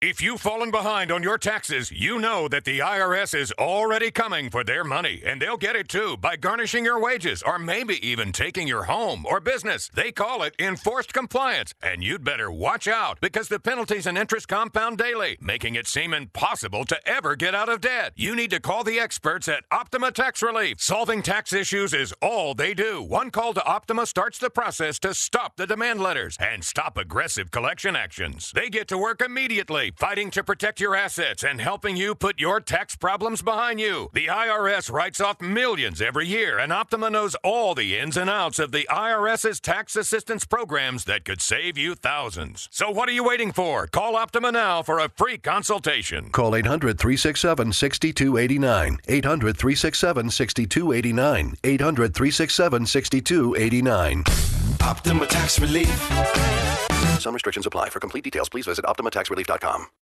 If you've fallen behind on your taxes, you know that the IRS is already coming for their money, and they'll get it too by garnishing your wages or maybe even taking your home or business. They call it enforced compliance, and you'd better watch out because the penalties and interest compound daily, making it seem impossible to ever get out of debt. You need to call the experts at Optima Tax Relief. Solving tax issues is all they do. One call to Optima starts the process to stop the demand letters and stop aggressive collection actions. They get to work immediately, fighting to protect your assets and helping you put your tax problems behind you. The IRS writes off millions every year, and Optima knows all the ins and outs of the IRS's tax assistance programs that could save you thousands. So what are you waiting for? Call Optima now for a free consultation. Call 800-367-6289. 800-367-6289. 800-367-6289. Optima Tax Relief. Some restrictions apply. For complete details, please visit OptimaTaxRelief.com.